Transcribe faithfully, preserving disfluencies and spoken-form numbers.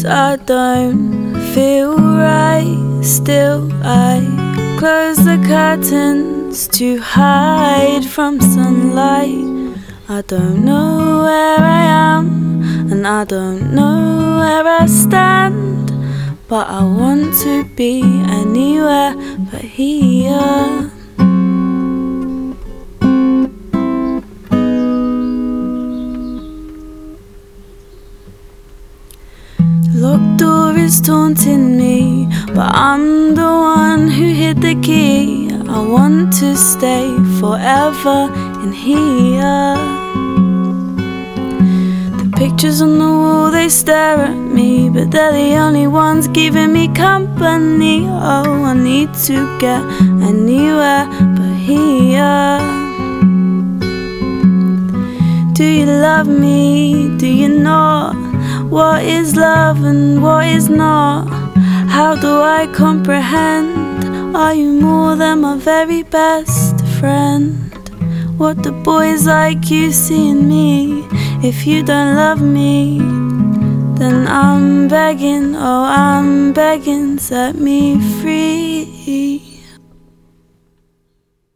I don't feel right. Still I close the curtains to hide from sunlight. I don't know where I am, and I don't know where I stand, but I want to be anywhere but here. Locked door is taunting me, but I'm the one who hid the key. I want to stay forever in here. The pictures on the wall, they stare at me, but they're the only ones giving me company. Oh, I need to get anywhere but here. Do you love me? Do you not? What is love and what is not? How do I comprehend? Are you more than my very best friend? What do boys like you see in me? If you don't love me, then I'm begging, oh I'm begging, set me free.